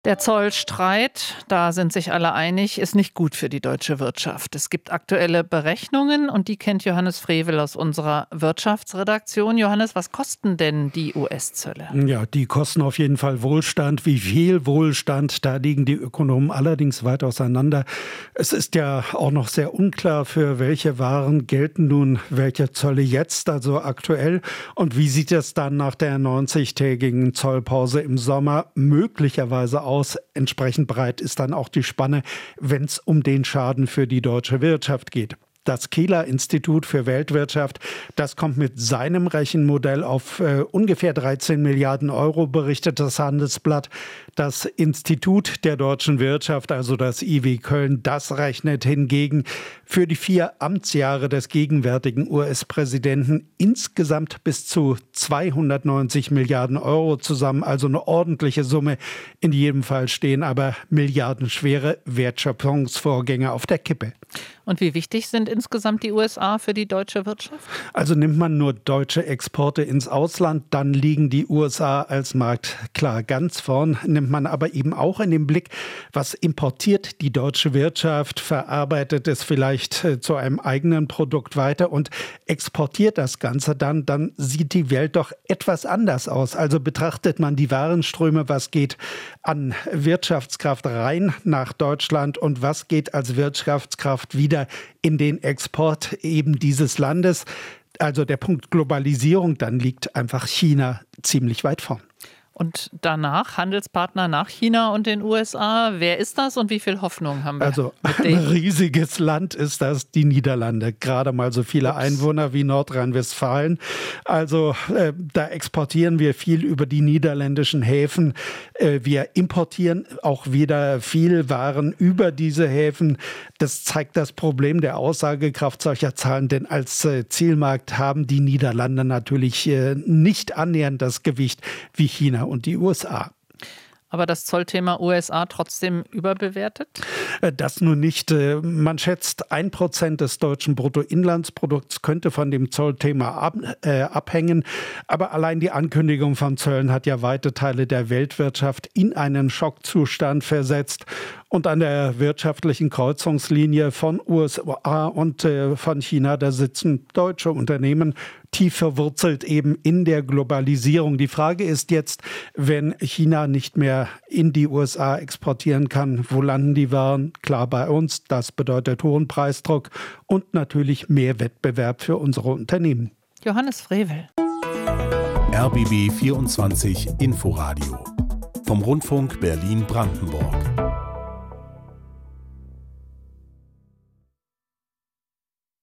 Der Zollstreit, da sind sich alle einig, ist nicht gut für die deutsche Wirtschaft. Es gibt aktuelle Berechnungen und die kennt Johannes Frevel aus unserer Wirtschaftsredaktion. Johannes, was kosten denn die US-Zölle? Ja, die kosten auf jeden Fall Wohlstand. Wie viel Wohlstand, da liegen die Ökonomen allerdings weit auseinander. Es ist ja auch noch sehr unklar, für welche Waren gelten nun welche Zölle jetzt, also aktuell. Und wie sieht es dann nach der 90-tägigen Zollpause im Sommer möglicherweise aus? Entsprechend breit ist dann auch die Spanne, wenn es um den Schaden für die deutsche Wirtschaft geht. Das Kieler Institut für Weltwirtschaft, das kommt mit seinem Rechenmodell auf ungefähr 13 Milliarden Euro, berichtet das Handelsblatt. Das Institut der deutschen Wirtschaft, also das IW Köln, das rechnet hingegen für die 4 Amtsjahre des gegenwärtigen US-Präsidenten insgesamt bis zu 290 Milliarden Euro zusammen. Also eine ordentliche Summe. In jedem Fall stehen aber milliardenschwere Wertschöpfungsvorgänge auf der Kippe. Und wie wichtig sind insgesamt die USA für die deutsche Wirtschaft? Also nimmt man nur deutsche Exporte ins Ausland, dann liegen die USA als Markt klar ganz vorn. Nimmt man aber eben auch in den Blick, was importiert die deutsche Wirtschaft, verarbeitet es vielleicht zu einem eigenen Produkt weiter und exportiert das Ganze dann sieht die Welt doch etwas anders aus. Also betrachtet man die Warenströme, was geht an Wirtschaftskraft rein nach Deutschland und was geht als Wirtschaftskraft wieder in den Export eben dieses Landes. Also der Punkt Globalisierung, dann liegt einfach China ziemlich weit vorn. Und danach Handelspartner nach China und den USA. Wer ist das und wie viel Hoffnung haben wir? Also ein riesiges Land ist das, die Niederlande. Gerade mal so viele Einwohner wie Nordrhein-Westfalen. Also da exportieren wir viel über die niederländischen Häfen. Wir importieren auch wieder viel Waren über diese Häfen. Das zeigt das Problem der Aussagekraft solcher Zahlen, denn als Zielmarkt haben die Niederlande natürlich nicht annähernd das Gewicht wie China und die USA. Aber das Zollthema USA trotzdem überbewertet? Das nun nicht. Man schätzt, 1% des deutschen Bruttoinlandsprodukts könnte von dem Zollthema abhängen. Aber allein die Ankündigung von Zöllen hat ja weite Teile der Weltwirtschaft in einen Schockzustand versetzt. Und an der wirtschaftlichen Kreuzungslinie von USA und von China, da sitzen deutsche Unternehmen tief verwurzelt eben in der Globalisierung. Die Frage ist jetzt, wenn China nicht mehr in die USA exportieren kann, wo landen die Waren? Klar bei uns, das bedeutet hohen Preisdruck und natürlich mehr Wettbewerb für unsere Unternehmen. Johannes Frevel. RBB 24 Inforadio vom Rundfunk Berlin-Brandenburg.